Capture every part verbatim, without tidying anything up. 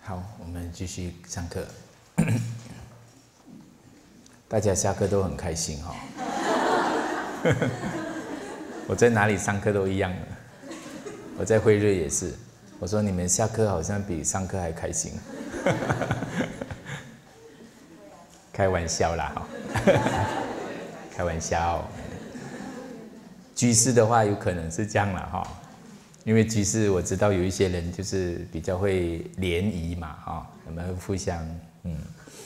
好，我们继续上课。大家下课都很开心哈、哦。我在哪里上课都一样的。我在辉瑞也是，我说你们下课好像比上课还开心。开玩笑啦哈，开玩笑。居士的话有可能是这样了哈。因为居士我知道有一些人就是比较会联谊嘛，哈，我们互相，嗯，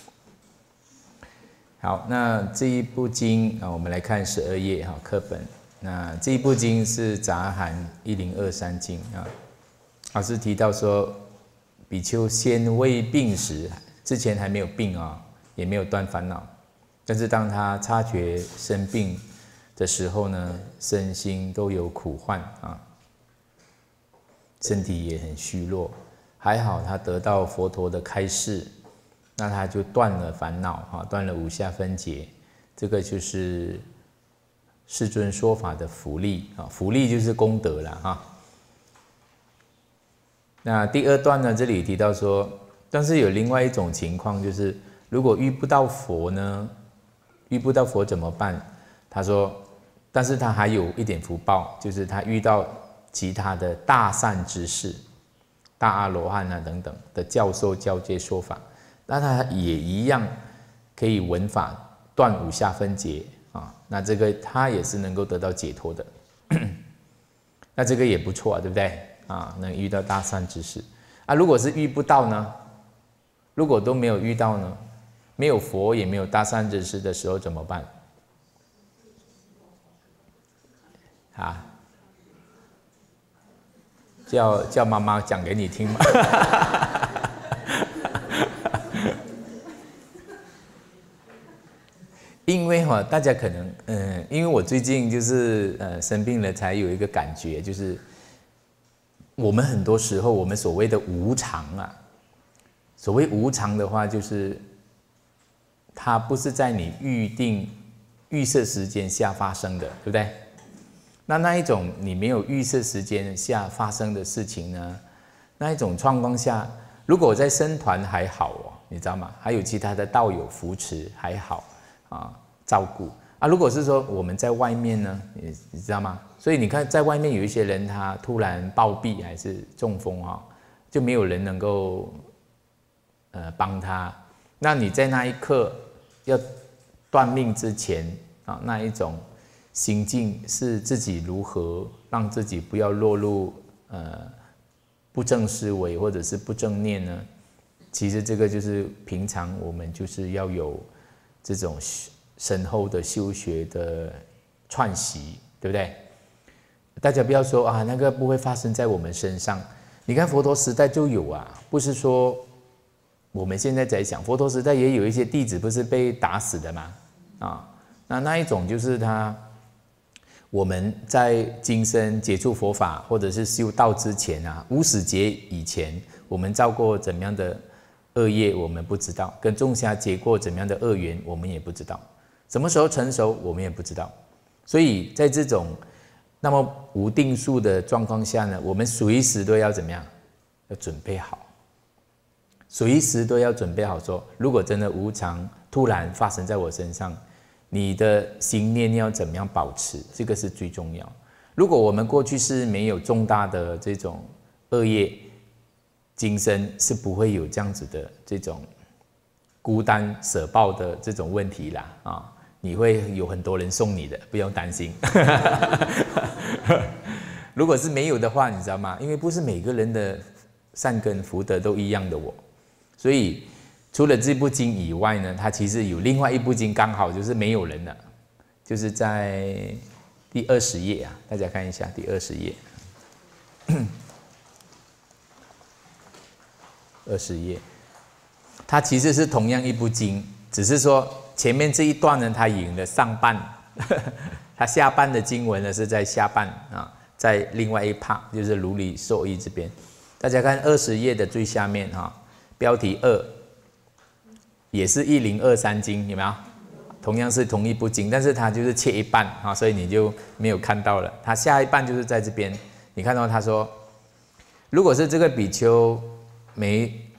好，那这一部经啊，我们来看十二页哈课本。那这一部经是杂含一零二三经啊，老师提到说，比丘先未病时，之前还没有病啊，也没有断烦恼，但是当他察觉生病的时候呢，身心都有苦患啊。身体也很虚弱，还好他得到佛陀的开示，那他就断了烦恼哈，断了五下分解，这个就是世尊说法的福利啊，福利就是功德了哈。那第二段呢，这里提到说，但是有另外一种情况，就是如果遇不到佛呢，遇不到佛怎么办？他说，但是他还有一点福报，就是他遇到其他的大善知识、大阿罗汉啊等等的教授教诫说法，那他也一样可以闻法断五下分解啊，那这个他也是能够得到解脱的。那这个也不错啊，对不对啊？能遇到大善知识啊，如果是遇不到呢？如果都没有遇到呢？没有佛也没有大善知识的时候怎么办？啊？叫叫妈妈讲给你听吗？因为哈，大家可能嗯，因为我最近就是呃生病了，才有一个感觉，就是我们很多时候我们所谓的无常啊，所谓无常的话，就是它不是在你预定预设时间下发生的，对不对？那那一种你没有预设时间下发生的事情呢？那一种状况下，如果在僧团还好哦，你知道吗？还有其他的道友扶持还好啊，照顾啊。如果是说我们在外面呢，你你知道吗？所以你看，在外面有一些人他突然暴毙还是中风哈，就没有人能够呃帮他。那你在那一刻要断命之前啊，那一种心境是自己如何让自己不要落入呃不正思维或者是不正念呢？其实这个就是平常我们就是要有这种深厚的修学的串习，对不对？大家不要说啊，那个不会发生在我们身上。你看佛陀时代就有啊，不是说我们现在在想，佛陀时代也有一些弟子不是被打死的嘛？啊，那那一种就是他。我们在今生接触佛法或者是修道之前啊，无始劫以前，我们造过怎么样的恶业，我们不知道；跟众生结过怎么样的恶缘，我们也不知道。什么时候成熟，我们也不知道。所以在这种那么无定数的状况下呢，我们随时都要怎么样？要准备好，随时都要准备好说，如果真的无常突然发生在我身上。你的心念要怎么样保持？这个是最重要。如果我们过去是没有重大的这种恶业，今生是不会有这样子的这种孤单舍报的这种问题啦啊！你会有很多人送你的，不用担心。如果是没有的话，你知道吗？因为不是每个人的善根福德都一样的我，所以。除了这部经以外呢，它其实有另外一部经，刚好就是没有人了，就是在第二十页啊，大家看一下第二十页，二十页，它其实是同样一部经，只是说前面这一段呢，它引了上半，它下半的经文呢是在下半啊，在另外一 part 就是如理受益这边，大家看二十页的最下面哈，标题二。也是一零二三经，有没有？同样是同一部经，但是它就是切一半啊，所以你就没有看到了。它下一半就是在这边，你看到他说，如果是这个比丘没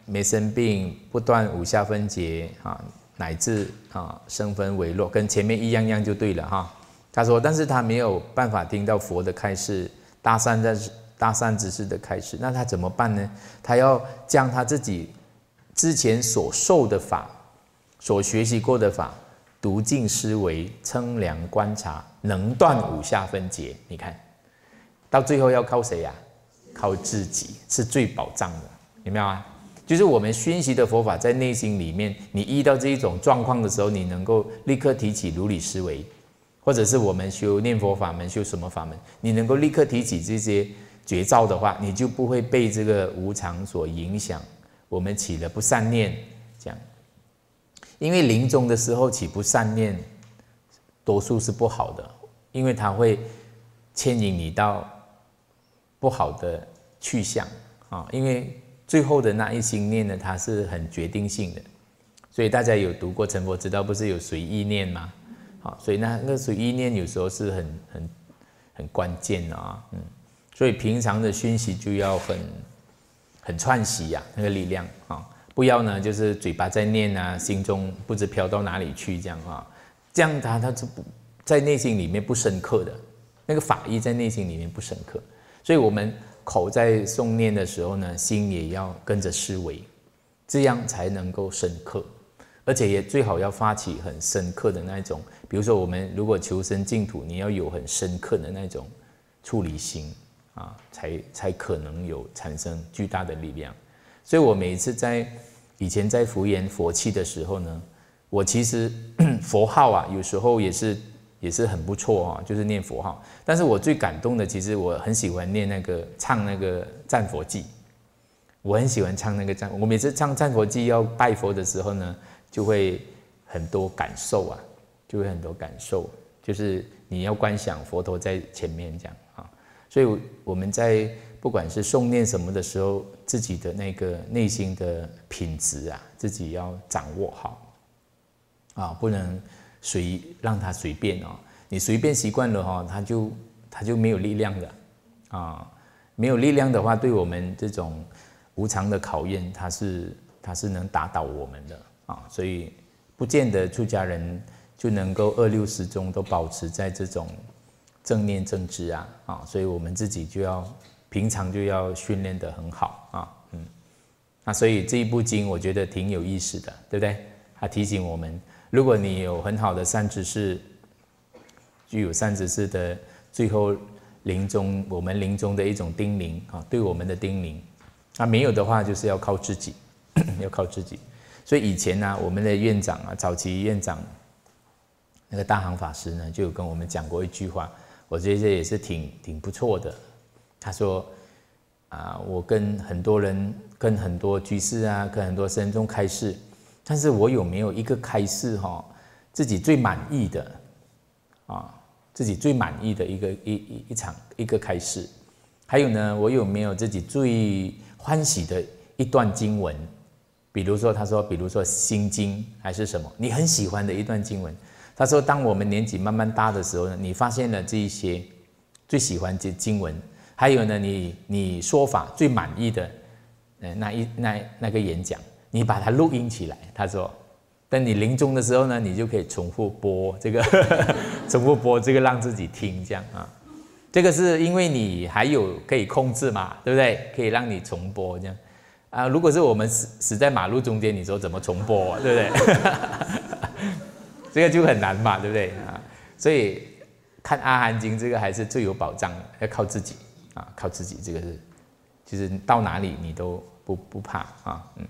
没生病，不断五下分解啊，乃至啊生分为弱，跟前面一样样就对了哈。他说，但是他没有办法听到佛的开示，大善在大善知识的开示，那他怎么办呢？他要将他自己之前所受的法、所学习过的法，读尽思维、称量观察，能断五下分解。你看到最后要靠谁呀、啊？靠自己，是最保障的，有没有啊？就是我们熏习的佛法在内心里面，你遇到这一种状况的时候，你能够立刻提起如理思维，或者是我们修念佛法门、修什么法门，你能够立刻提起这些绝招的话，你就不会被这个无常所影响。我们起了不善念，这样，因为临终的时候起不善念，多数是不好的，因为它会牵引你到不好的去向啊，因为最后的那一心念呢，它是很决定性的，所以大家有读过成佛之道，不是有随意念吗？好，所以那那个随意念有时候是很很很关键的啊，嗯，所以平常的熏习就要很很串习呀、啊，那个力量啊，不要呢就是嘴巴在念啊，心中不知飘到哪里去这样啊，这样它它是不在内心里面不深刻的，那个法义在内心里面不深刻，所以我们口在诵念的时候呢，心也要跟着思维，这样才能够深刻，而且也最好要发起很深刻的那一种，比如说我们如果求生净土，你要有很深刻的那种处理心啊，才才可能有产生巨大的力量。所以我每一次在以前在敷衍佛器的时候呢，我其实佛号啊，有时候也是。也是很不错啊，就是念佛号。但是我最感动的，其实我很喜欢念那个唱那个赞佛偈，我很喜欢唱那个赞。我每次唱赞佛偈要拜佛的时候呢，就会很多感受啊，就会很多感受，就是你要观想佛陀在前面这样啊。所以我们在不管是诵念什么的时候，自己的那个内心的品质啊，自己要掌握好啊，不能。随让它随便哦，你随便习惯了哈，它就它就没有力量的啊，没有力量的话，对我们这种无常的考验，它是它是能打倒我们的啊，所以不见得出家人就能够二六时中都保持在这种正念正知啊啊，所以我们自己就要平常就要训练得很好啊，嗯，那所以这一部经我觉得挺有意思的，对不对？它提醒我们。如果你有很好的善知识，具有善知识的最后临终，我们临终的一种叮咛啊，对我们的叮咛，那没有的话，就是要靠自己，要靠自己。所以以前呢、啊，我们的院长啊，早期院长那个大行法师呢，就有跟我们讲过一句话，我觉得这也是挺挺不错的。他说啊，我跟很多人、跟很多居士啊、跟很多僧众开示。但是我有没有一个开示哈，自己最满意的啊，自己最满意的一个一一一场一个开示？还有呢，我有没有自己最欢喜的一段经文？比如说，他说，比如说《心经》还是什么，你很喜欢的一段经文。他说，当我们年纪慢慢大的时候呢，你发现了这一些最喜欢这经文，还有呢，你你说法最满意的呃那一那那个演讲。你把它录音起来，他说，等你临终的时候呢，你就可以重复播这个，重复播这个让自己听，这样啊。这个是因为你还有可以控制嘛，对不对？可以让你重播这样啊。如果是我们死死在马路中间，你说怎么重播、啊，对不对？这个就很难嘛，对不对啊？所以看《阿含经》这个还是最有保障的，要靠自己啊，靠自己。这个是，就是到哪里你都不不怕啊，嗯。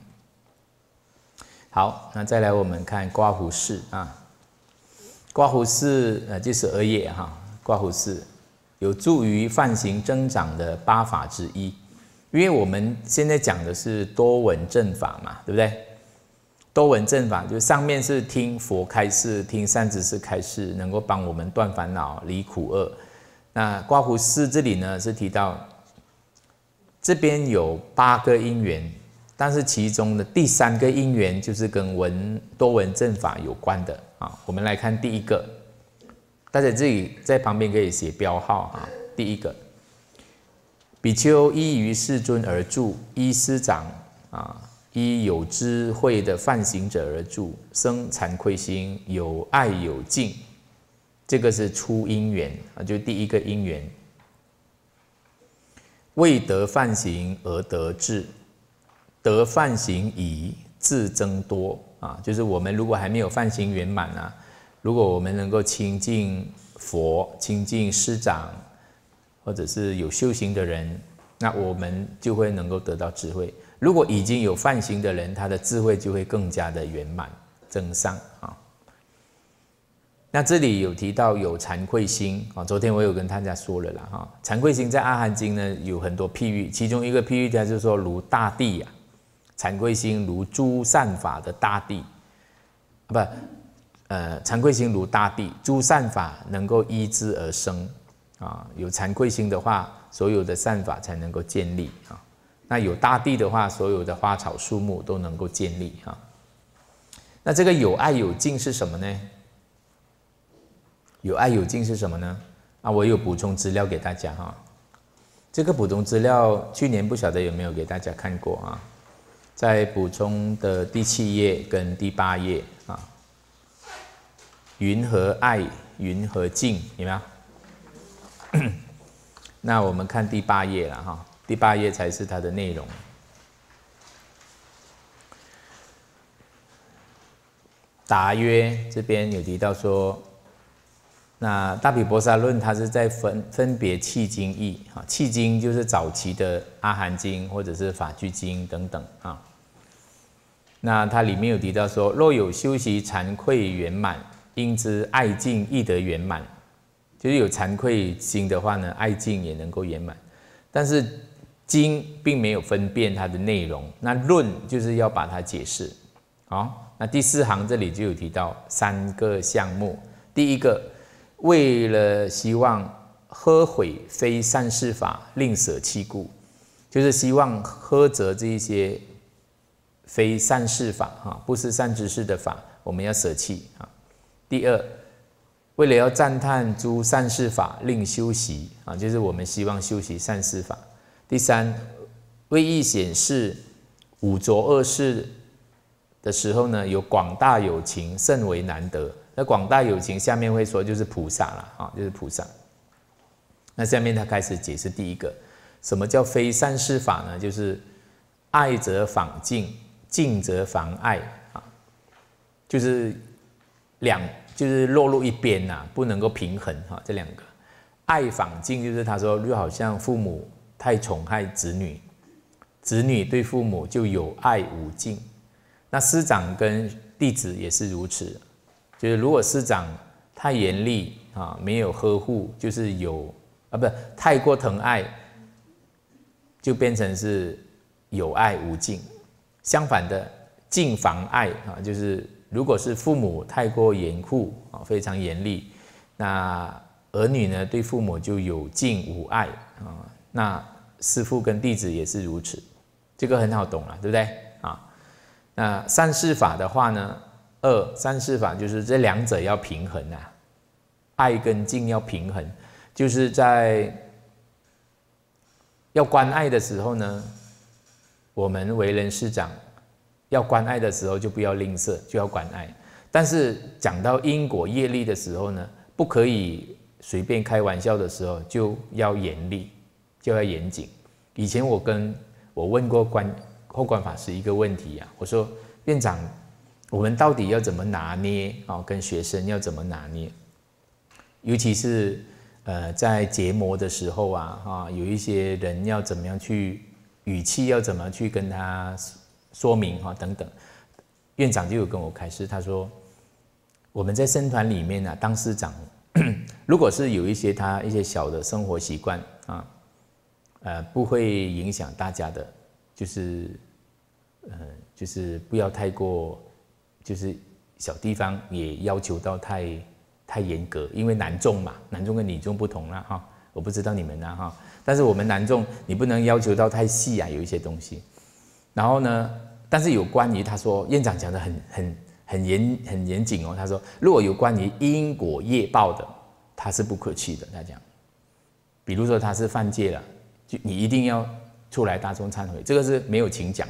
好，那再来我们看刮胡式啊，刮胡式呃就是额叶哈，刮胡式有助于梵行增长的八法之一，因为我们现在讲的是多闻正法嘛，对不对？多闻正法就是上面是听佛开示，听善知识开示，能够帮我们断烦恼、离苦厄。那刮胡式这里呢是提到这边有八个因缘。但是其中的第三个因缘就是跟闻多闻正法有关的啊。我们来看第一个，大家自己在旁边可以写标号啊。第一个，比丘依于世尊而住，依师长啊， 依有智慧的梵行者而住，生惭愧心，有爱有敬。这个是初因缘啊，就第一个因缘。未得梵行而得智，得梵行已，智增多啊。就是我们如果还没有梵行圆满啊，如果我们能够亲近佛、亲近师长，或者是有修行的人，那我们就会能够得到智慧。如果已经有梵行的人，他的智慧就会更加的圆满增上啊。那这里有提到有惭愧心啊，昨天我有跟大家说了啦哈。惭愧心在《阿含经》呢有很多譬喻，其中一个譬喻它就是说如大地呀、啊，惭愧心如诸善法的大地，不，呃，惭愧心如大地，诸善法能够依之而生啊。有惭愧心的话，所有的善法才能够建立啊。那有大地的话，所有的花草树木都能够建立啊。那这个有爱有敬是什么呢？有爱有敬是什么呢？啊，我有补充资料给大家哈。这个补充资料去年不晓得有没有给大家看过啊？在补充的第七页跟第八页啊，云和爱，云和敬，有没有？那我们看第八页了哈，第八页才是它的内容。答曰，这边有提到说。那大毗婆沙论，它是在分分别契经义啊，契经就是早期的阿含经或者是法句经等等啊。那它里面有提到说，若有修习惭愧圆满，应知爱敬亦得圆满。就是有惭愧心的话呢，爱敬也能够圆满。但是经并没有分辨它的内容，那论就是要把它解释。好，那第四行这里就有提到三个项目，第一个。为了希望呵毁非善事法，令舍弃故，就是希望呵责这一些非善事法哈，不是善知识的法，我们要舍弃啊。第二，为了要赞叹诸善事法，令修习啊，就是我们希望修习善事法。第三，为意显示五浊恶世的时候呢，有广大有情，甚为难得。那广大有情下面会说就是菩萨啦，啊，就是菩萨。那下面他开始解释第一个，什么叫非善事法呢？就是爱则仿敬，敬则妨爱啊，就是两就是落入一边呐、啊，不能够平衡哈、啊。这两个爱仿敬就是他说就好像父母太宠爱子女，子女对父母就有爱无敬。那师长跟弟子也是如此。就是如果师长太严厉啊，没有呵护，就是有啊，不太过疼爱，就变成是有爱无敬。相反的，敬妨爱啊，就是如果是父母太过严酷啊，非常严厉，那儿女呢对父母就有敬无爱啊。那师父跟弟子也是如此，这个很好懂了，对不对啊？那善事法的话呢？二善事法就是这两者要平衡啊，爱跟敬要平衡，就是在要关爱的时候呢，我们为人师长要关爱的时候就不要吝啬，就要关爱。但是讲到因果业力的时候呢，不可以随便开玩笑的时候就要严厉，就要严谨。以前我跟我问过关后观法师一个问题啊，我说院长。我们到底要怎么拿捏啊？跟学生要怎么拿捏？尤其是呃在结魔的时候啊，哈，有一些人要怎么样去语气要怎么去跟他说明哈等等。院长就有跟我开示，他说我们在僧团里面啊，当师长，如果是有一些他一些小的生活习惯啊，呃不会影响大家的，就是呃就是不要太过。就是小地方也要求到太太严格，因为男众嘛，男众跟女众不同啦哈。我不知道你们啦哈，但是我们男众你不能要求到太细啊，有一些东西。然后呢，但是有关于他说院长讲的很很很严很严谨哦，他说如果有关于因果业报的，他是不可去的。他讲，比如说他是犯戒了，就你一定要出来大众忏悔，这个是没有情讲的，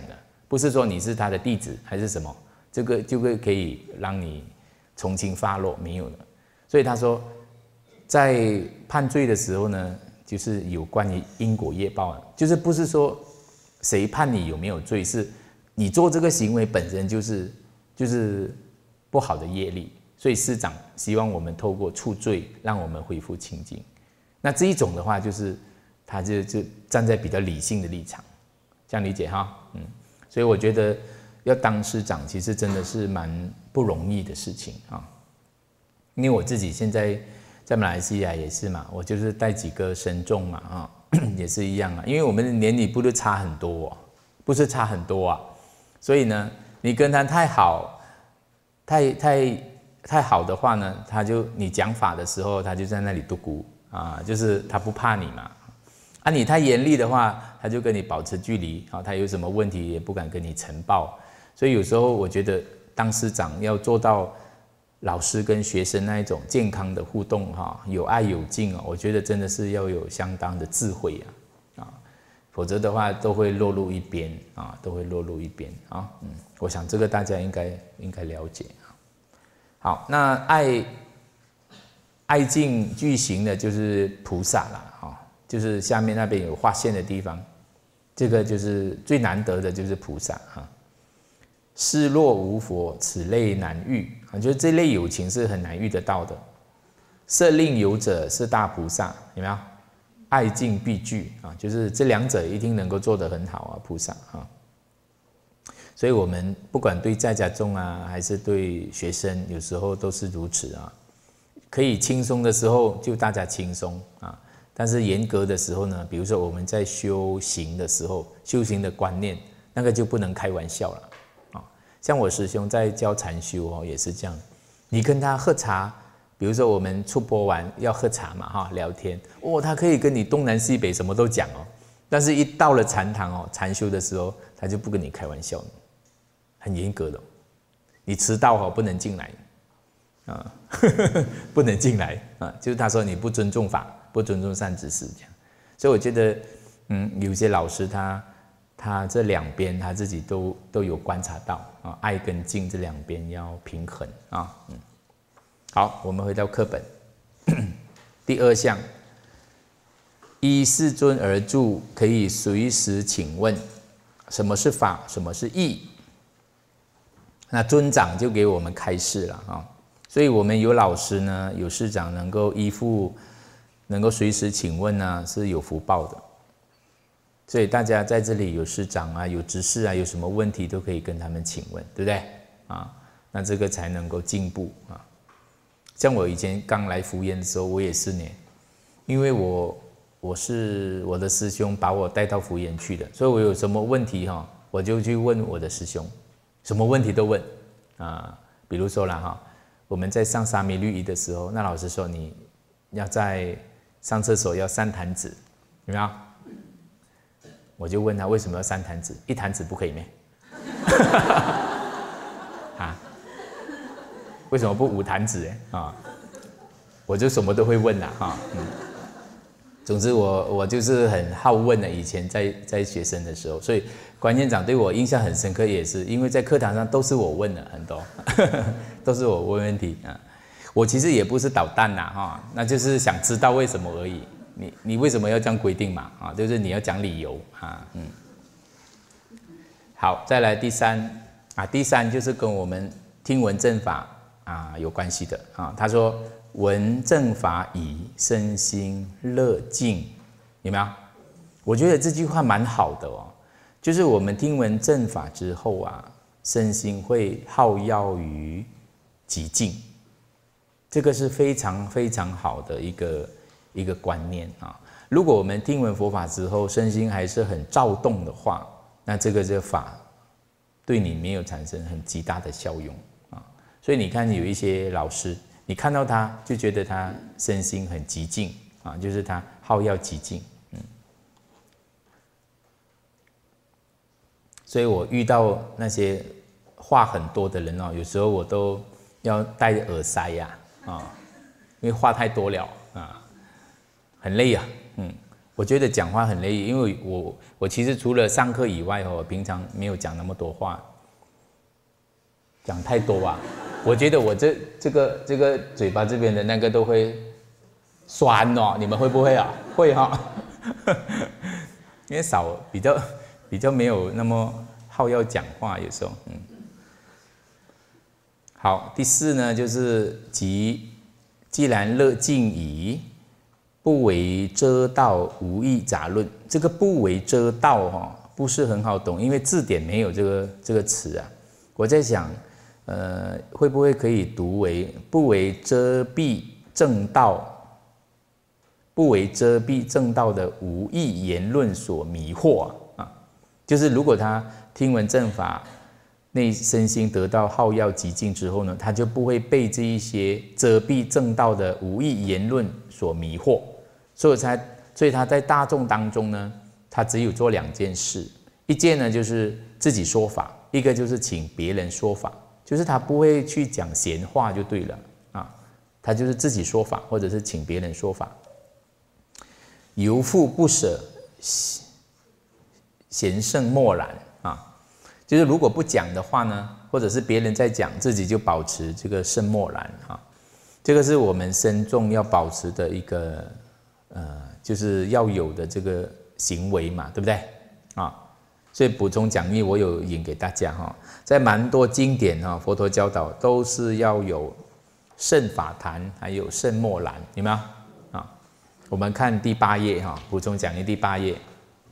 不是说你是他的弟子还是什么，这个就会可以让你从轻发落，没有的。所以他说，在判罪的时候呢，就是有关于因果业报啊，就是不是说谁判你有没有罪，是你做这个行为本身就是就是不好的业力。所以师长希望我们透过处罪，让我们恢复清净。那这一种的话，就是他就就站在比较理性的立场，这样理解哈，嗯。所以我觉得要当师长，其实真的是蛮不容易的事情啊。因为我自己现在在马来西亚也是嘛，我就是带几个僧众嘛啊，也是一样啊。因为我们的年龄不是差很多、哦，不是差很多啊。所以呢，你跟他太好，太太太好的话呢，他就你讲法的时候，他就在那里嘟咕啊，就是他不怕你嘛。啊，你太严厉的话，他就跟你保持距离啊，他有什么问题也不敢跟你呈报。所以有时候我觉得当师长要做到老师跟学生那一种健康的互动哈，有爱有敬哦，我觉得真的是要有相当的智慧啊，啊，否则的话都会落入一边啊，都会落入一边啊。嗯，我想这个大家应该应该了解。好，那爱爱敬具行的就是菩萨啦，哈。就是下面那边有划线的地方，这个就是最难得的，就是菩萨哈。世若无佛，此类难遇啊，就是这类有情是很难遇得到的。设令有者是大菩萨，有没有？爱敬必具啊，就是这两者一定能够做得很好啊，菩萨啊。所以我们不管对在家众啊，还是对学生，有时候都是如此啊。可以轻松的时候，就大家轻松啊。但是严格的时候呢，比如说我们在修行的时候，修行的观念，那个就不能开玩笑了啊。像我师兄在教禅修哦，也是这样。你跟他喝茶，比如说我们出播完要喝茶嘛哈，聊天哦，他可以跟你东南西北什么都讲哦。但是一到了禅堂哦，禅修的时候，他就不跟你开玩笑了，很严格的哦。你迟到哦，不能进来啊，不能进来啊，就是他说你不尊重法。不尊重善知识，这样，所以我觉得，嗯，有些老师他他这两边他自己都都有观察到啊，爱跟敬这两边要平衡啊，嗯，好，我们回到课本，第二项，依世尊而住，可以随时请问，什么是法，什么是义？那尊长就给我们开示了啊，所以我们有老师呢，有师长能够依附。能够随时请问呢，是有福报的。所以大家在这里有师长啊，有执事啊，有什么问题都可以跟他们请问，对不对啊？那这个才能够进步啊。像我以前刚来福研的时候，我也是呢，因为我我是我的师兄把我带到福研去的，所以我有什么问题哈，我就去问我的师兄，什么问题都问啊。比如说啦哈，我们在上沙弥律仪的时候，那老师说你要在上厕所要三弹指，有没有？我就问他为什么要三弹指？一弹指不可以咩？啊？为什么不五弹指？哎啊，我就什么都会问啦哈。嗯，总之我我就是很好问的，以前在在学生的时候，所以关院长对我印象很深刻，也是因为在课堂上都是我问的很多，都是我问问题啊。我其实也不是捣蛋啦，哈，那就是想知道为什么而已。你你为什么要这样规定嘛？啊，就是你要讲理由啊，嗯。好，再来第三啊，第三就是跟我们听闻正法啊有关系的啊。他说闻正法已，身心乐净，有没有？我觉得这句话蛮好的哦，就是我们听闻正法之后啊，身心会好耀于极静。这个是非常非常好的一个一个观念啊！如果我们听闻佛法之后，身心还是很躁动的话，那这个这个法对你没有产生很极大的效用啊！所以你看，有一些老师，你看到他就觉得他身心很极静啊，就是他好要极静，嗯。所以我遇到那些话很多的人哦，有时候我都要戴耳塞呀。啊，因为话太多了啊，很累啊，嗯， 我觉得讲话很累，因为我我其实除了上课以外，我平常没有讲那么多话，讲太多啊。我觉得我这这个这个嘴巴这边的那个都会酸哦，你们会不会啊？会哈、哦，因为少比较比较没有那么好要讲话，有时候嗯。好，第四呢就是即既然乐尽矣。不为遮道，无益杂论。这个不为遮道哈，不是很好懂，因为字典没有这个这个词啊。我在想，呃，会不会可以读为不为遮蔽正道，不为遮蔽正道的无益言论所迷惑啊？啊就是如果他听闻正法，内身心得到好要极静之后呢，他就不会被这一些遮蔽正道的无益言论所迷惑。所以才，所以他在大众当中呢，他只有做两件事，一件呢就是自己说法，一个就是请别人说法，就是他不会去讲闲话就对了啊，他就是自己说法，或者是请别人说法。由复不舍，贤圣默然啊，就是如果不讲的话呢，或者是别人在讲，自己就保持这个圣默然啊，这个是我们身众要保持的一个。呃，就是要有的这个行为嘛，对不对啊？所以补充讲义我有引给大家哈，在蛮多经典哈，佛陀教导都是要有圣法坛，还有圣默然，有没有啊？我们看第八页哈，补充讲义第八页，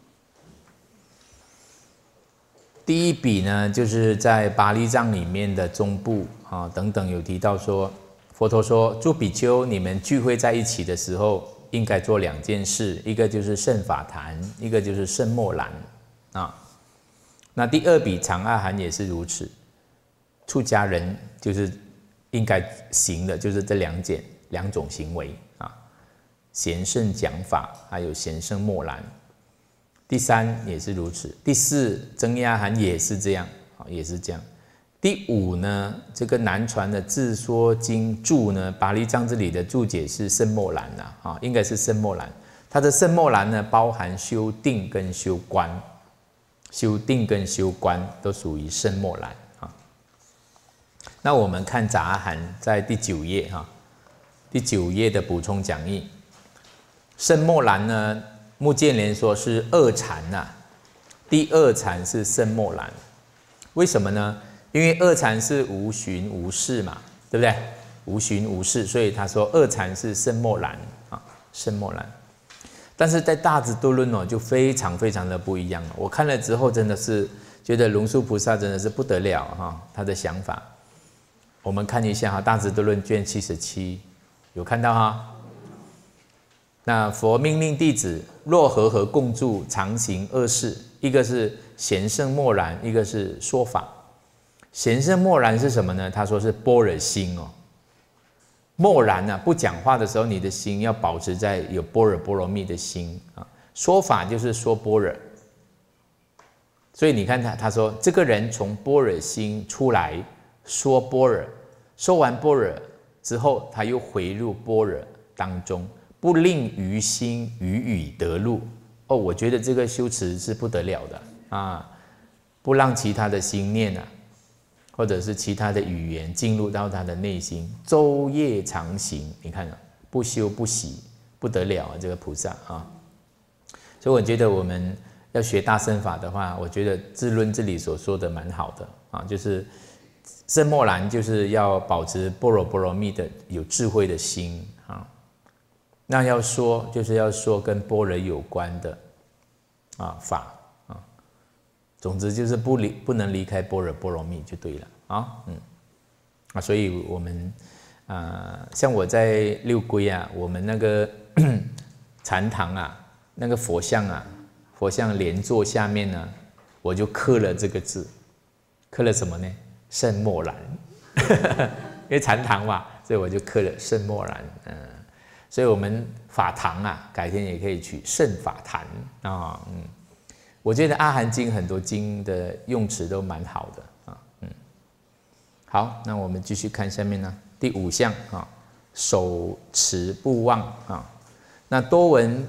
第一笔呢，就是在巴利藏里面的中部啊等等有提到说，佛陀说，诸比丘，你们聚会在一起的时候。应该做两件事，一个就是圣法坛，一个就是圣默然啊。那第二笔长阿含也是如此，出家人就是应该行的，就是这两件两种行为啊，贤圣讲法，还有贤圣默然。第三也是如此，第四增阿含也是这样，也是这样。第五呢，这个南传的自说经注呢，巴利藏这里的注解是圣默然呐，啊，应该是圣默然。它的圣默然呢，包含修定跟修观，修定跟修观都属于圣默然啊。那我们看杂阿含在第九页哈，第九页的补充讲义，圣默然呢，目犍连说是二禅呐，第二禅是圣默然，为什么呢？因为二禅是无寻无事嘛，对不对？无寻无事，所以他说二禅是圣默然啊，圣默然。但是在大智度论哦，就非常非常的不一样了。我看了之后，真的是觉得龙树菩萨真的是不得了哈，他的想法。我们看一下哈，大智度论卷七十七，有看到哈？那佛命令弟子若和合共住，常行二事，一个是贤圣默然，一个是说法。贤圣默然是什么呢？他说是般若心哦。默然啊，不讲话的时候，你的心要保持在有般若波罗蜜的心啊。说法就是说般若，所以你看他，他说这个人从般若心出来说般若，说完般若之后，他又回入般若当中，不令于心于语得入。哦，我觉得这个修持是不得了的啊，不让其他的心念啊。或者是其他的语言进入到他的内心，昼夜常行，你看啊，不休不息，不得了啊！这个菩萨啊，所以我觉得我们要学大乘法的话，我觉得智论这里所说的蛮好的啊，就是圣默然就是要保持般若波罗蜜的有智慧的心啊。那要说就是要说跟般若有关的啊法。总之就是不离不能离开般若波罗蜜就对了啊，嗯啊，所以我们啊、呃，像我在六龟啊，我们那个禅堂啊，那个佛像啊，佛像莲座下面呢，我就刻了这个字，刻了什么呢？圣默然，因为禅堂嘛，所以我就刻了圣默然，嗯，所以我们法堂啊，改天也可以取圣法坛啊，嗯。我觉得阿含经很多经的用词都蛮好的啊，嗯，好，那我们继续看下面呢，第五项啊，手持不忘啊，那多闻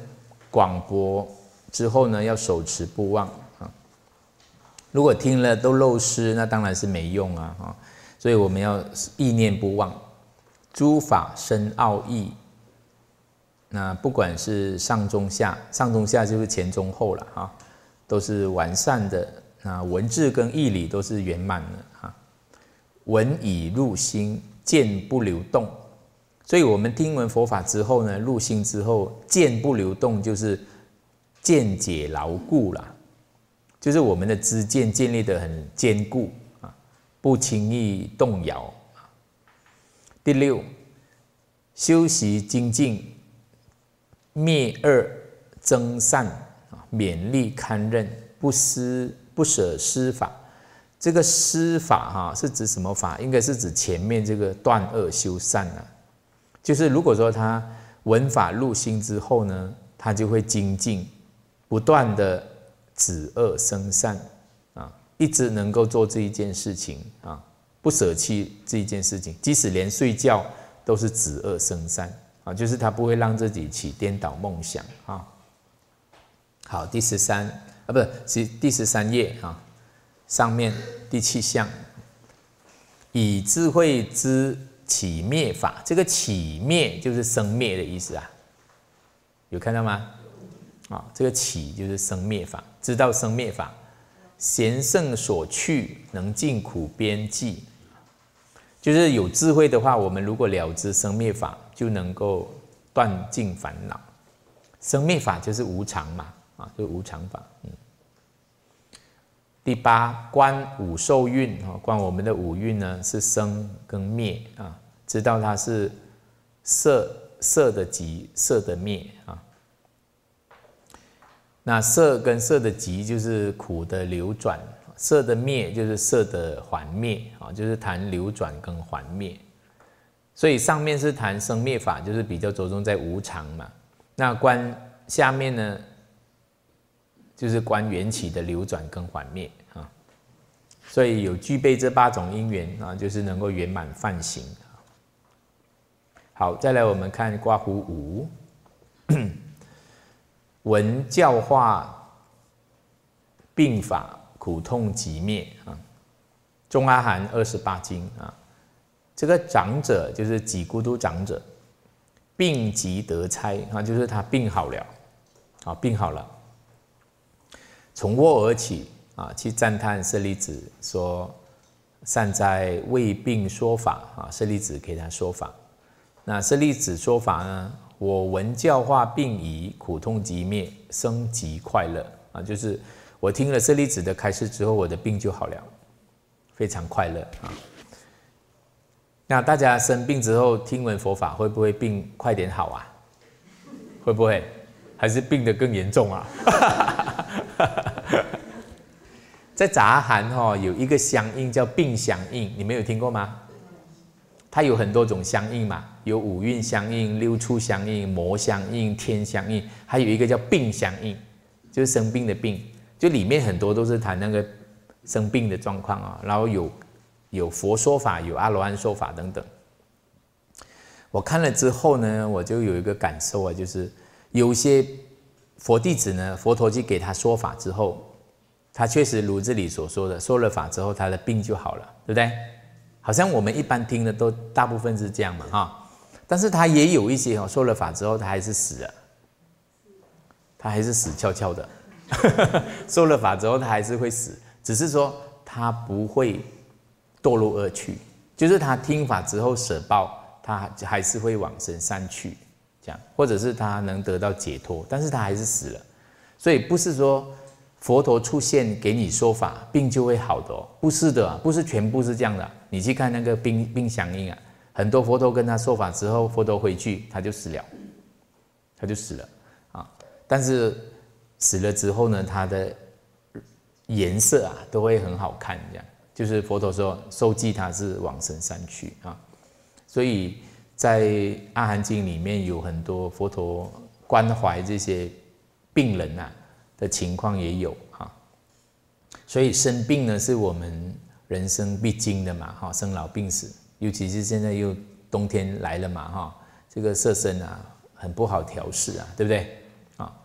广播之后呢，要手持不忘啊。如果听了都漏失，那当然是没用啊啊。所以我们要意念不忘，诸法深奥义。那不管是上中下，上中下就是前中后了哈，都是完善的。那文字跟义理都是圆满的哈。闻已入心，见不流动。所以我们听闻佛法之后呢，入心之后，见不流动，就是见解牢固啦，就是我们的知见建立得很坚固啊，不轻易动摇。第六，修习精进，灭恶增善，勉励堪任，不失不舍施法。这个施法哈是指什么法？应该是指前面这个断恶修善啊。就是如果说他闻法入心之后呢，他就会精进，不断的止恶生善啊，一直能够做这一件事情啊，不舍弃这一件事情，即使连睡觉都是止恶生善啊，就是他不会让自己起颠倒梦想啊。好，第十三啊，不是第十三页啊，上面第七项，以智慧知起灭法，这个起灭就是生灭的意思啊，有看到吗？啊，这个起就是生灭法，知道生灭法，贤圣所去，能尽苦边际。就是有智慧的话，我们如果了知生灭法，就能够断尽烦恼。生灭法就是无常嘛，啊，就是无常法。嗯。第八，观五受蕴，观我们的五蕴呢是生跟灭啊，知道它是色色的集，色的灭啊。那色跟色的集就是苦的流转，色的灭就是色的还灭啊，就是谈流转跟还灭。所以上面是谈生灭法，就是比较着重在无常嘛。那观下面呢，就是观缘起的流转跟还灭啊。所以有具备这八种因缘啊，就是能够圆满梵行。好，再来我们看刮胡五。闻教化病法，苦痛即灭啊！中阿含二十八经啊，这个长者就是己孤独长者，病即得差啊，就是他病好了啊，病好了，从卧而起啊，去赞叹舍利子说：“善哉为病说法啊！”舍利子给他说法，那舍利子说法呢？我闻教化病已，苦痛即灭，生即快乐啊！就是我听了舍利子的开示之后，我的病就好了，非常快乐啊。那大家生病之后听闻佛法，会不会病快点好啊？会不会？还是病得更严重啊？在杂含哈有一个相应叫病相应，你们有听过吗？它有很多种相应嘛，有五蕴相应、六畜相应、魔相应、天相应，还有一个叫病相应，就是生病的病，就里面很多都是谈那个生病的状况啊。然后有有佛说法，有阿罗汉说法等等。我看了之后呢，我就有一个感受啊，就是有些佛弟子呢，佛陀去给他说法之后，他确实如这里所说的，说了法之后，他的病就好了，对不对？好像我们一般听的都大部分是这样嘛，哈，但是他也有一些哦，说了法之后他还是死了，他还是死翘翘的，说了法之后他还是会死，只是说他不会堕落恶趣，就是他听法之后舍报，他还是会往生善趣，这样，或者是他能得到解脱，但是他还是死了，所以不是说佛陀出现给你说法，病就会好的哦，不是的，不是全部是这样的。你去看那个病病相应啊，很多佛陀跟他说法之后，佛陀回去他就死了，他就死了啊。但是死了之后呢，他的颜色啊都会很好看，这样就是佛陀说受记他是往生善趣啊。所以在阿含经里面有很多佛陀关怀这些病人啊的情况也有哈，所以生病呢是我们人生必经的嘛哈，生老病死，尤其是现在又冬天来了嘛哈，这个色身啊很不好调试啊，对不对啊？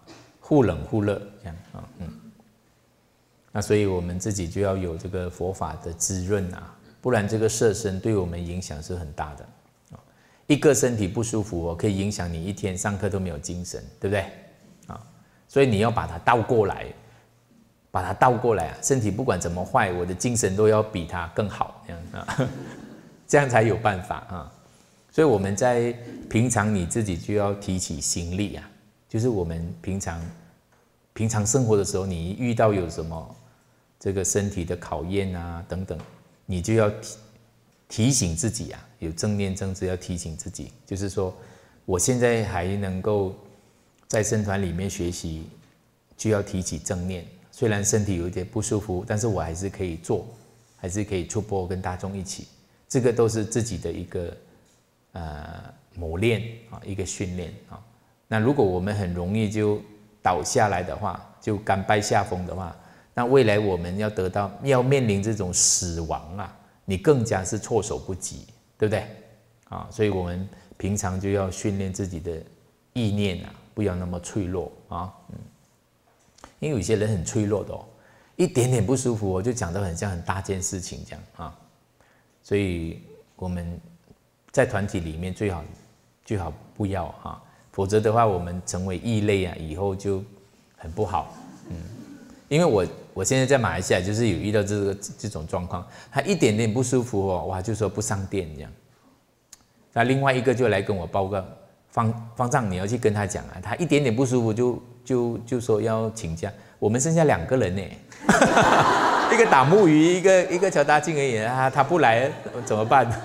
忽冷忽热这样啊，嗯。那所以我们自己就要有这个佛法的滋润啊，不然这个色身对我们影响是很大的。一个身体不舒服哦，可以影响你一天上课都没有精神，对不对？啊，所以你要把它倒过来，把它倒过来啊，身体不管怎么坏，我的精神都要比它更好，这样啊，这样才有办法啊。所以我们在平常你自己就要提起心力啊，就是我们平常平常生活的时候，你遇到有什么这个身体的考验啊等等，你就要提提醒自己啊，有正念正知要提醒自己，就是说我现在还能够在僧团里面学习，就要提起正念。虽然身体有一点不舒服，但是我还是可以做，还是可以出播跟大众一起，这个都是自己的一个呃磨练啊，一个训练啊。那如果我们很容易就倒下来的话，就甘拜下风的话，那未来我们要得到要面临这种死亡啊，你更加是措手不及，对不对？啊，所以我们平常就要训练自己的意念啊，不要那么脆弱啊。嗯，因为有些人很脆弱的哦，一点点不舒服我就讲得很像很大件事情这样啊。所以我们在团体里面最好最好不要啊，否则的话我们成为异类啊，以后就很不好。嗯，因为我我现在在马来西亚就是有遇到这个这种状况，他一点点不舒服哦，哇就说不上电这样。那另外一个就来跟我报告，方方丈你要去跟他讲啊，他一点点不舒服就就就说要请假，我们剩下两个人呢，一个打木鱼，一个一个敲大镜而已啊，他不来怎么办？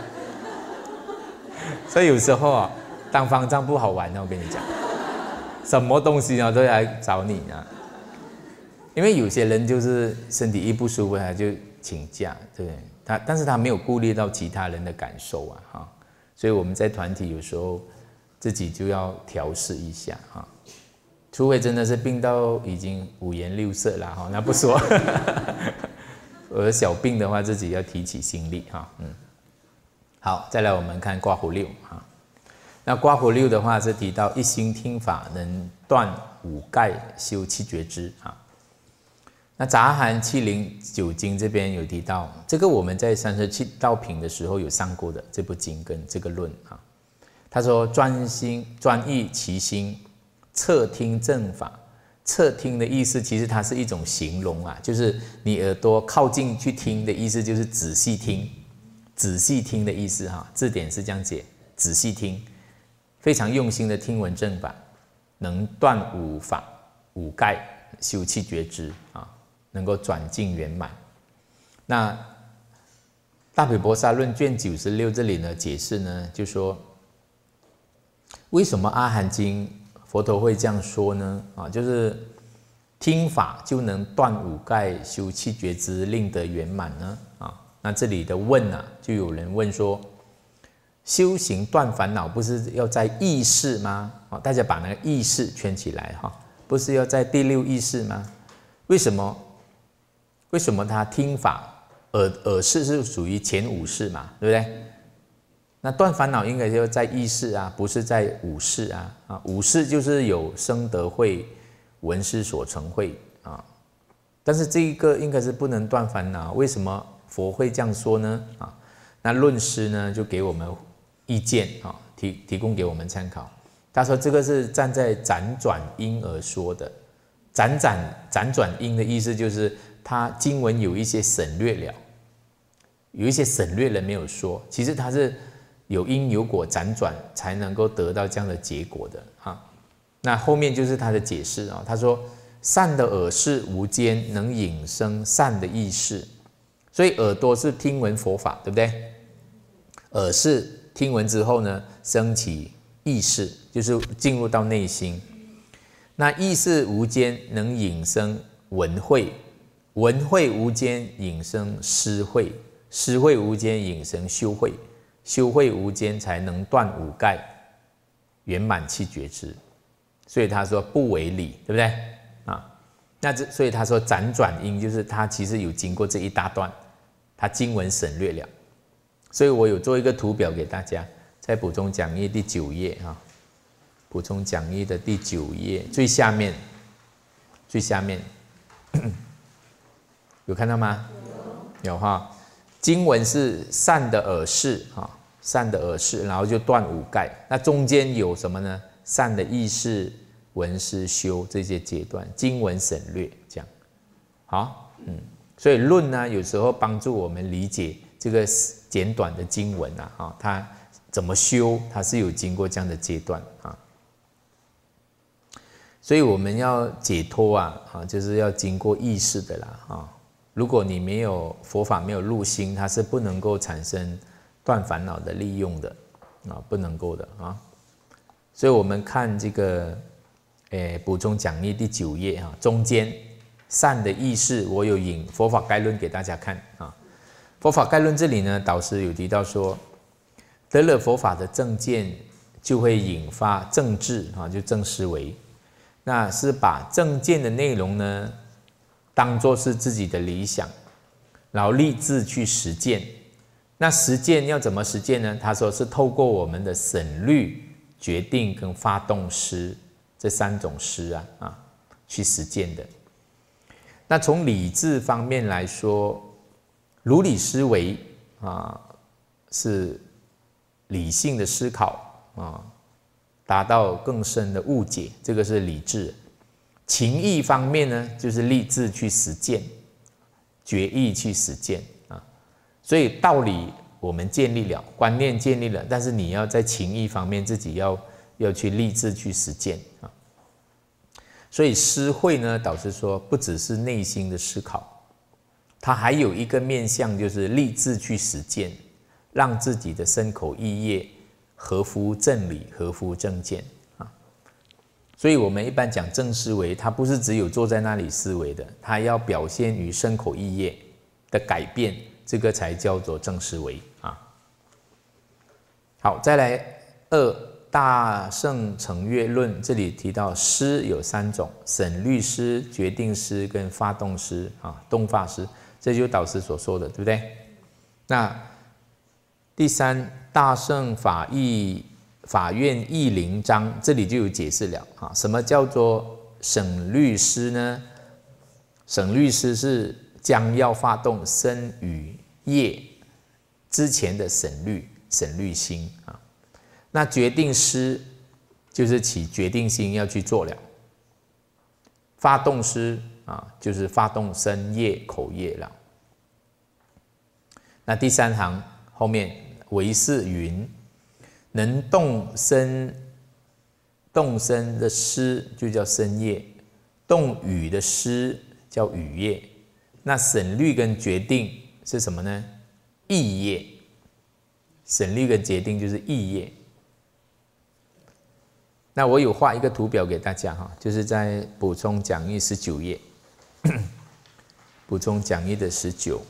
所以有时候啊，当方丈不好玩的，我跟你讲，什么东西呢都来找你啊。因为有些人就是身体一不舒服他就请假，对不对？他但是他没有顾虑到其他人的感受啊，哈，所以我们在团体有时候自己就要调试一下哈，除非真的是病到已经五颜六色了哈，那不说。而小病的话，自己要提起心力哈，嗯。好，再来我们看刮胡六哈。那刮胡六的话是提到一心听法能断五盖修七觉支啊。那杂含七零九经这边有提到，这个我们在三十七道品的时候有上过的这部经跟这个论啊。他说专心专意其心，侧听正法。侧听的意思其实它是一种形容啊，就是你耳朵靠近去听的意思，就是仔细听，仔细听的意思哈。字典是这样解，仔细听，非常用心的听闻正法，能断五法五盖，修七觉支啊。能够转进圆满。那大毗婆沙论卷九十六这里呢解释呢，就说为什么阿含经佛陀会这样说呢？啊，就是听法就能断五盖，修七觉支，令得圆满呢？啊，那这里的问啊，就有人问说，修行断烦恼不是要在意识吗？啊，大家把那个意识圈起来哈，不是要在第六意识吗？为什么？为什么他听法耳耳识是属于前五识嘛，对不对？那断烦恼应该就在意识啊，不是在五识啊。啊，五识就是有生得慧、闻思所成慧啊。但是这一个应该是不能断烦恼，为什么佛会这样说呢？啊，那论师呢就给我们意见啊，提提供给我们参考。他说这个是站在辗转因而说的，辗转辗转因的意思就是。他经文有一些省略了，有一些省略了没有说，其实它是有因有果辗转才能够得到这样的结果的哈。那后面就是他的解释啊，他说善的耳识无间能引生善的意识，所以耳朵是听闻佛法，对不对？耳识听闻之后呢，升起意识，就是进入到内心。那意识无间能引生闻慧。闻慧无间引生思慧，思慧无间引生修慧，修慧无间才能断五盖，圆满七觉支。所以他说不为理，对不对啊？那这所以他说辗转因就是他其实有经过这一大段，他经文省略了。所以我有做一个图表给大家，在补充讲义第九页啊，补充讲义的第九页最下面最下面有看到吗？有，有哈。经文是善的耳识哈，善的耳识，然后就断五盖。那中间有什么呢？善的意识、闻思修这些阶段，经文省略这样。好，嗯，所以论呢，有时候帮助我们理解这个简短的经文啊，哈，它怎么修，它是有经过这样的阶段啊。所以我们要解脱啊，啊，就是要经过意识的啦，啊，如果你没有佛法没有入心，它是不能够产生断烦恼的利用的，啊，不能够的啊。所以我们看这个，诶，补充讲义第九页啊，中间善的意识，我有引佛法概论给大家看啊。佛法概论这里呢，导师有提到说，得了佛法的正见，就会引发正智啊，就正思维。那是把正见的内容呢，当作是自己的理想，然后立志去实践。那实践要怎么实践呢？他说是透过我们的审虑、决定跟发动思这三种思啊啊去实践的。那从理智方面来说，如理思维啊是理性的思考啊。达到更深的误解，这个是理智。情意方面呢，就是立志去实践，决意去实践啊。所以道理我们建立了，观念建立了，但是你要在情意方面自己要要去立志去实践啊。所以思慧呢，导师说不只是内心的思考，它还有一个面向，就是立志去实践，让自己的身口意业合乎正理，合乎正见啊。所以我们一般讲正思维，它不是只有坐在那里思维的，它要表现于身口意业的改变，这个才叫做正思维啊。好，再来二大乘成悦论，这里提到思有三种：审虑思、决定思跟发动思啊，动发思，这就是导师所说的，对不对？那第三，大乘法义法院义灵章，这里就有解释了啊。什么叫做审虑思呢？审虑思是将要发动身语业之前的审虑审虑心啊。那决定思就是起决定心要去做了。发动思啊，就是发动身业口业了。那第三行后面。唯是云，能动身动身的思就叫身业，动语的思叫语业。那审虑跟决定是什么呢？意业。审虑跟决定就是意业。那我有画一个图表给大家哈，就是在补充讲义十九页，补充讲义的十九。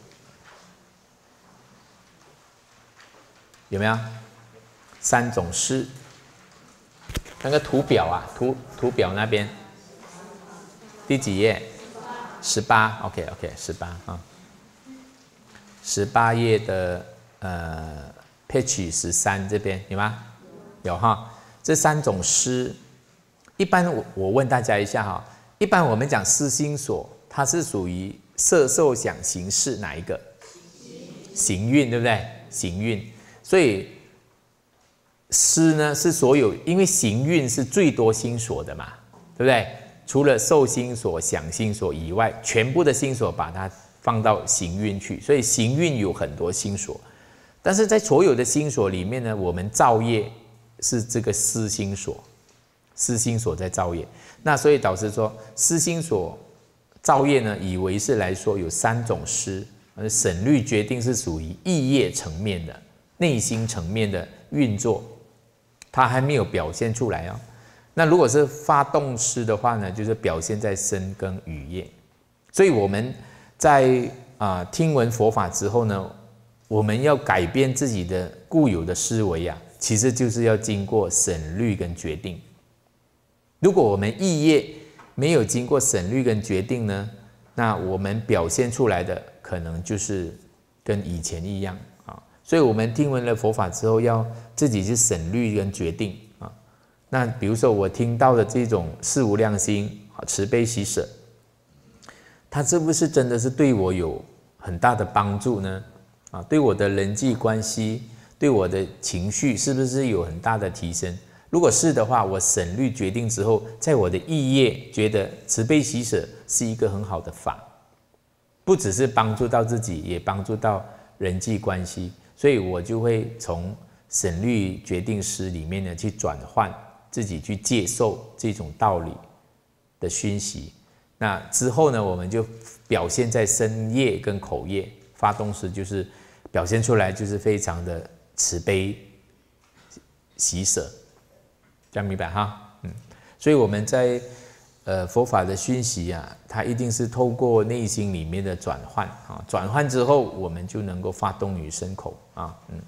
有没有三种思？那个图表啊，图图表那边第几页？十八。OK OK， 十八啊，十八页的呃 page 十三这边有吗？有哈。这三种思，一般我我问大家一下哈，一般我们讲思心所，它是属于色受想行识哪一个？行运，对不对？行运。所以思呢是所有，因为行运是最多心所的嘛，对不对？除了受心所、想心所以外，全部的心所把它放到行运去，所以行运有很多心所。但是在所有的心所里面呢，我们造业是这个思心所，思心所在造业。那所以导师说，思心所造业呢，以为是来说有三种思，而审虑决定是属于意业层面的。内心层面的运作，它还没有表现出来哦。那如果是发动思的话呢，就是表现在身跟语业。所以我们在啊、呃、听闻佛法之后呢，我们要改变自己的固有的思维啊，其实就是要经过审虑跟决定。如果我们意业没有经过审虑跟决定呢，那我们表现出来的可能就是跟以前一样。所以我们听闻了佛法之后，要自己去审虑跟决定啊。那比如说我听到的这种四无量心、慈悲喜舍， 它是不是真的是对我有很大的帮助呢？啊，对我的人际关系，对我的情绪，是不是有很大的提升？如果是的话，我审虑决定之后，在我的意业觉得慈悲喜舍是一个很好的法，不只是帮助到自己，也帮助到人际关系，所以我就会从审虑决定师里面呢去转换自己去接受这种道理的熏习。那之后呢，我们就表现在身业跟口业，发动时就是表现出来就是非常的慈悲喜舍，这样明白哈？嗯，所以我们在呃佛法的熏习啊，它一定是透过内心里面的转换啊，转换之后，我们就能够发动于身口啊，嗯。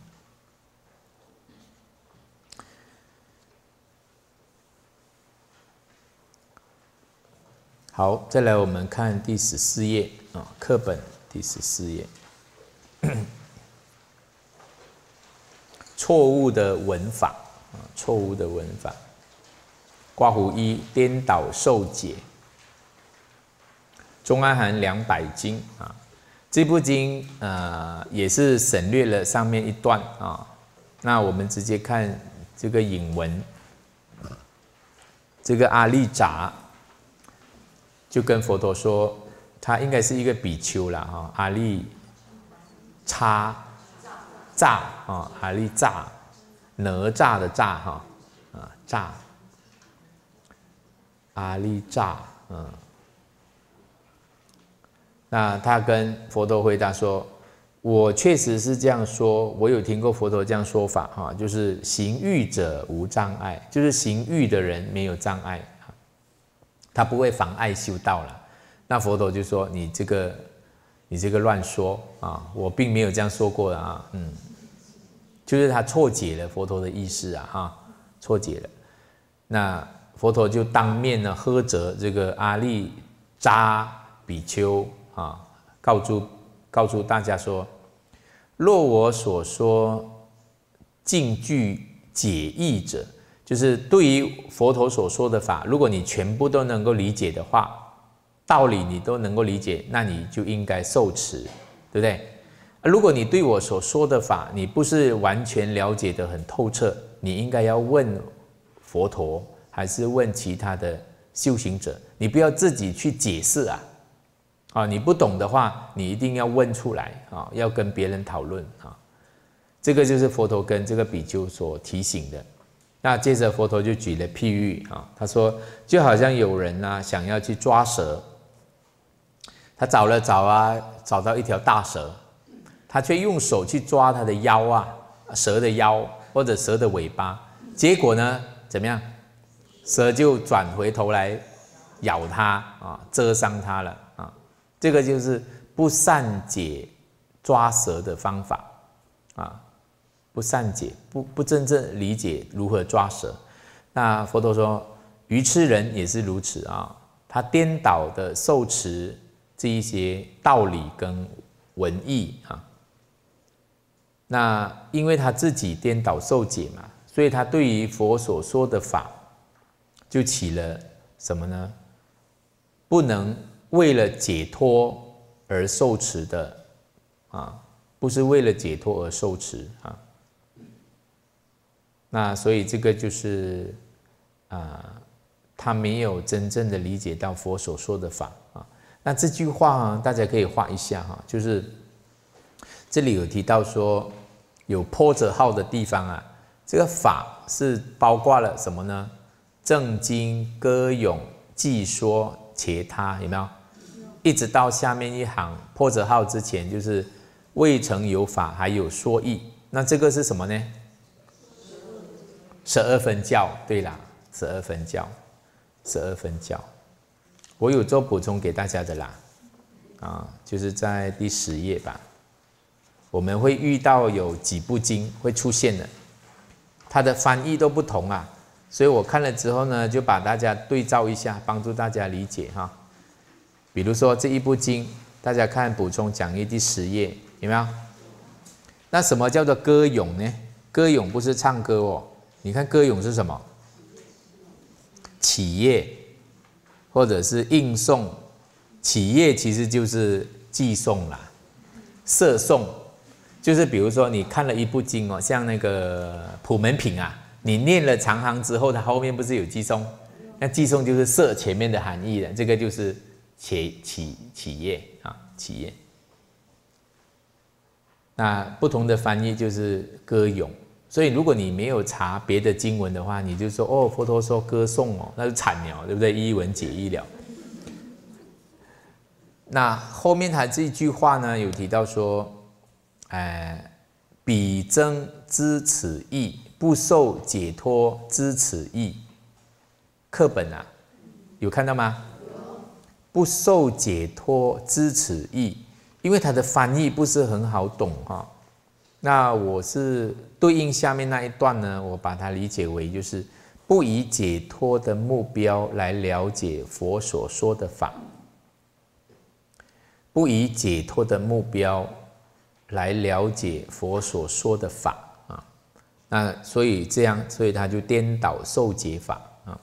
好，再来我们看第十四页啊，课本第十四页，错误的文法啊，错误的文法。刮胡一颠倒受解，中阿含两百经啊，这部经呃也是省略了上面一段啊，那我们直接看这个引文，这个阿利扎。就跟佛陀说，他应该是一个比丘啦，哈，阿利叉吒啊，阿利吒，哪吒的吒哈，啊吒，阿利吒，嗯，那他跟佛陀回答说，我确实是这样说，我有听过佛陀这样说法哈，就是行欲者无障碍，就是行欲的人没有障碍。他不会妨碍修道了。那佛陀就说：“你这个，你这个乱说啊！我并没有这样说过的啊。”嗯，就是他错解了佛陀的意思啊，哈，错解了。那佛陀就当面呢呵责这个阿利扎比丘啊，告诉告诉大家说：若我所说尽具解义者。就是对于佛陀所说的法，如果你全部都能够理解的话，道理你都能够理解，那你就应该受持，对不对？如果你对我所说的法，你不是完全了解得很透彻，你应该要问佛陀，还是问其他的修行者，你不要自己去解释啊！啊，你不懂的话，你一定要问出来啊，要跟别人讨论啊。这个就是佛陀跟这个比丘所提醒的。那接着佛陀就举了譬喻啊，他说就好像有人啊想要去抓蛇，他找了找啊，找到一条大蛇，他却用手去抓它的腰啊，蛇的腰或者蛇的尾巴，结果呢怎么样？蛇就转回头来咬它啊，蛰伤它了啊。这个就是不善解抓蛇的方法啊。不善解，不不真正理解如何抓蛇。那佛陀说，愚痴人也是如此啊，他颠倒的受持这一些道理跟文义啊。那因为他自己颠倒受解嘛，所以他对于佛所说的法，就起了什么呢？不能为了解脱而受持的啊，不是为了解脱而受持啊。那所以这个就是啊、呃，他没有真正的理解到佛所说的法啊。那这句话啊，大家可以画一下哈，就是这里有提到说有波折号的地方啊，这个法是包括了什么呢？正经、歌咏、偈说、伽他，有没有？一直到下面一行波折号之前，就是未曾有法，还有说义。那这个是什么呢？十二分教，对啦，十二分教，十二分教，我有做补充给大家的啦，啊，就是在第十页吧，我们会遇到有几部经会出现的，它的翻译都不同啊，所以我看了之后呢，就把大家对照一下，帮助大家理解哈。比如说这一部经，大家看补充讲义第十页，有没有？那什么叫做歌咏呢？歌咏不是唱歌哦。你看歌咏是什么？起业，或者是应诵企业其实就是寄送啦，摄送，就是比如说你看了一部经哦，像那个普门品啊，你念了长行之后，它后面不是有寄送？那寄送就是摄前面的含义的，这个就是企企企业啊，企业。那不同的翻译就是歌咏，所以如果你没有查别的经文的话，你就说哦，佛陀说歌颂哦，那就惨了，对不对？一文解义了。那后面他这句话呢，有提到说，呃，彼增知此义，不受解脱知此义。课本啊，有看到吗？不受解脱知此义，因为它的翻译不是很好懂哈。那我是对应下面那一段呢，我把它理解为就是不以解脱的目标来了解佛所说的法。不以解脱的目标来了解佛所说的法啊，那所以这样，所以他就颠倒受解法啊。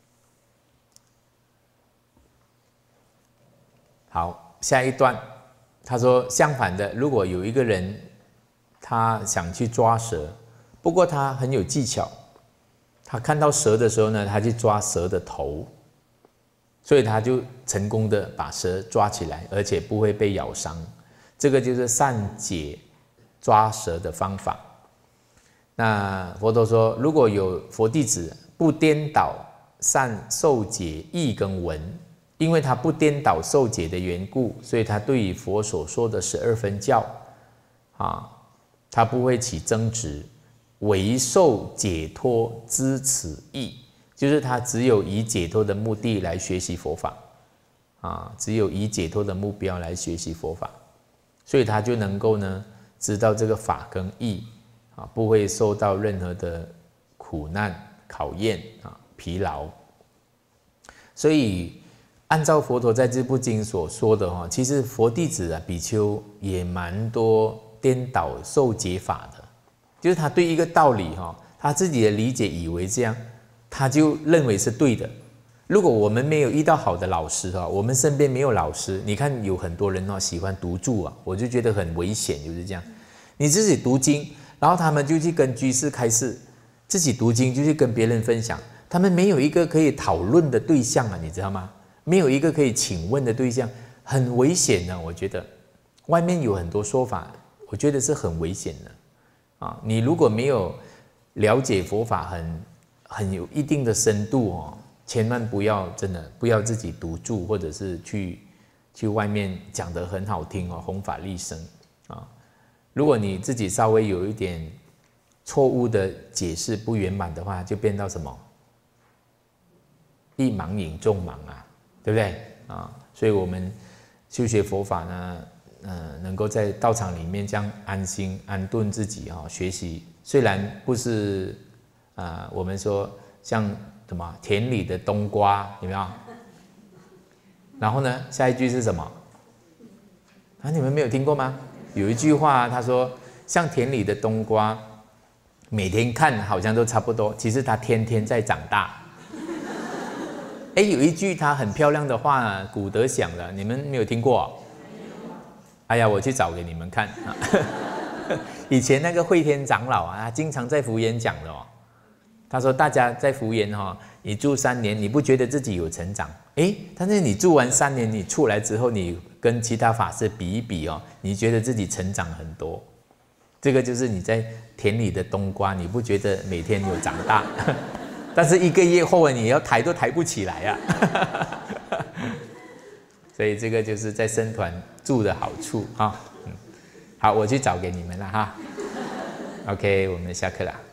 好，下一段他说相反的，如果有一个人他想去抓蛇，不过他很有技巧，他看到蛇的时候呢，他去抓蛇的头。所以他就成功的把蛇抓起来，而且不会被咬伤。这个就是善解抓蛇的方法。那佛陀说，如果有佛弟子不颠倒善受解义跟闻，因为他不颠倒受解的缘故，所以他对于佛所说的十二分教啊，他不会起争执，唯受解脱知此义。就是他只有以解脱的目的来学习佛法，啊，只有以解脱的目标来学习佛法，所以他就能够呢知道这个法跟义，啊，不会受到任何的苦难考验啊疲劳。所以按照佛陀在这部经所说的哈，其实佛弟子啊比丘也蛮多颠倒受解法的，就是他对一个道理哈，他自己的理解以为这样。他就认为是对的。如果我们没有遇到好的老师哈，我们身边没有老师，你看有很多人哦喜欢读注啊，我就觉得很危险，就是这样。你自己读经，然后他们就去跟居士开示，自己读经就去跟别人分享，他们没有一个可以讨论的对象啊，你知道吗？没有一个可以请问的对象，很危险的。我觉得外面有很多说法，我觉得是很危险的啊。你如果没有了解佛法很很有一定的深度哦，千万不要真的不要自己读注，或者是去去外面讲得很好听哦，弘法利生啊。如果你自己稍微有一点错误的解释不圆满的话，就变到什么一盲引众盲啊，对不对啊？所以我们修学佛法呢，呃，能够在道场里面这样安心安顿自己啊，学习虽然不是。啊、呃，我们说像什么田里的冬瓜，有没有？然后呢，下一句是什么？啊，你们没有听过吗？有一句话，他说像田里的冬瓜，每天看好像都差不多，其实它天天在长大。哎，有一句它很漂亮的话，古德想的，你们没有听过、哦？哎呀，我去找给你们看。以前那个慧天长老啊，他经常在福严讲的哦。他说：“大家在福严哈，你住三年，你不觉得自己有成长？哎，但是你住完三年，你出来之后，你跟其他法师比一比哦，你觉得自己成长很多。这个就是你在田里的冬瓜，你不觉得每天有长大？但是一个月后，你要抬都抬不起来啊。所以这个就是在僧团住的好处哈。嗯，好，我去找给你们了哈。OK， 我们下课了。”